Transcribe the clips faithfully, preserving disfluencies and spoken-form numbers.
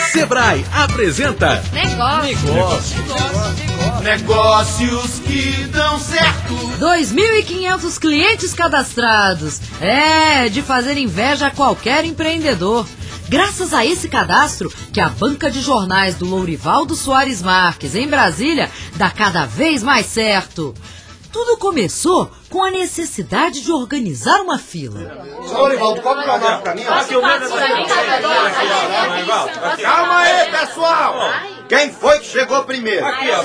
Sebrae apresenta Negócio. Negócio. Negócio. Negócios que dão certo. dois mil e quinhentos clientes cadastrados. É, de fazer inveja a qualquer empreendedor. Graças a esse cadastro, que a banca de jornais do Lourivaldo Soares Marques, em Brasília, dá cada vez mais certo. Tudo começou com a necessidade de organizar uma fila. Senhor Lourivaldo, qual o jornal pra mim? Calma aí, pessoal! Quem foi que chegou primeiro? Aqui, ó.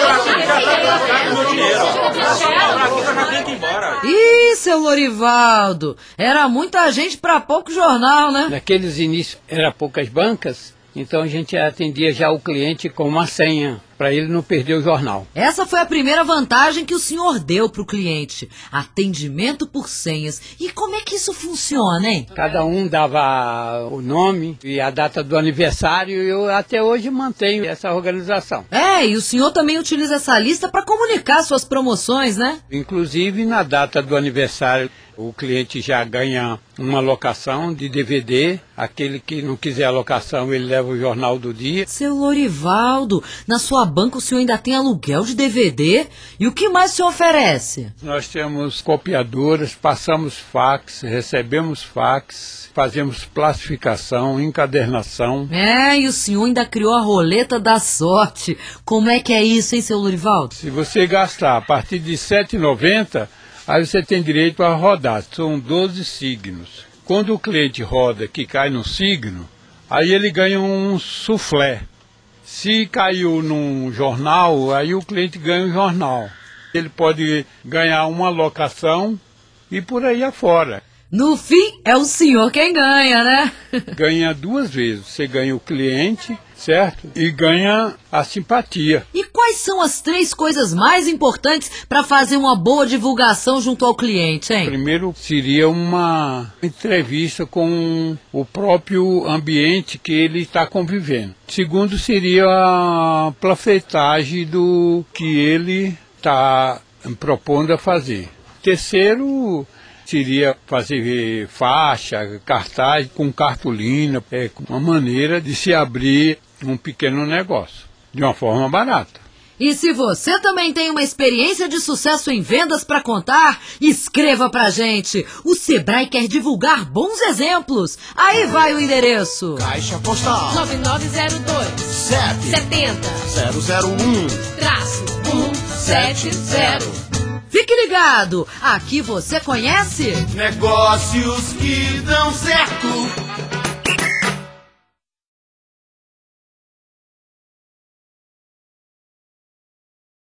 Ih, seu Lourivaldo, era muita gente para pouco jornal, né? Naqueles inícios era poucas bancas, então a gente atendia já o cliente com uma senha, para ele não perder o jornal. Essa foi a primeira vantagem que o senhor deu para o cliente. Atendimento por senhas. E como é que isso funciona, hein? Cada um dava o nome e a data do aniversário e eu até hoje mantenho essa organização. É, e o senhor também utiliza essa lista para comunicar suas promoções, né? Inclusive na data do aniversário, o cliente já ganha uma locação de D V D. Aquele que não quiser a locação, ele leva o jornal do dia. Seu Lourivaldo, na sua banca o senhor ainda tem aluguel de D V D? E o que mais o senhor oferece? Nós temos copiadoras, passamos fax, recebemos fax, fazemos plastificação, encadernação. É, e o senhor ainda criou a roleta da sorte. Como é que é isso, hein, seu Lourivaldo? Se você gastar a partir de sete reais e noventa centavos, aí você tem direito a rodar. São doze signos. Quando o cliente roda que cai no signo, aí ele ganha um soufflé. Se caiu num jornal, aí o cliente ganha um jornal. Ele pode ganhar uma locação e por aí afora. No fim, é o senhor quem ganha, né? Ganha duas vezes. Você ganha o cliente, certo? E ganha a simpatia. E quais são as três coisas mais importantes para fazer uma boa divulgação junto ao cliente, hein? Primeiro seria uma entrevista com o próprio ambiente que ele está convivendo. Segundo seria a panfletagem do que ele está propondo a fazer. Terceiro seria fazer faixa, cartaz com cartolina, é uma maneira de se abrir um pequeno negócio, de uma forma barata. E se você também tem uma experiência de sucesso em vendas para contar, escreva pra gente. O Sebrae quer divulgar bons exemplos. Aí vai o endereço. Caixa Postal nove nove zero dois sete setenta zero zero um traço cento e setenta. Fique ligado, aqui você conhece... Negócios que dão certo.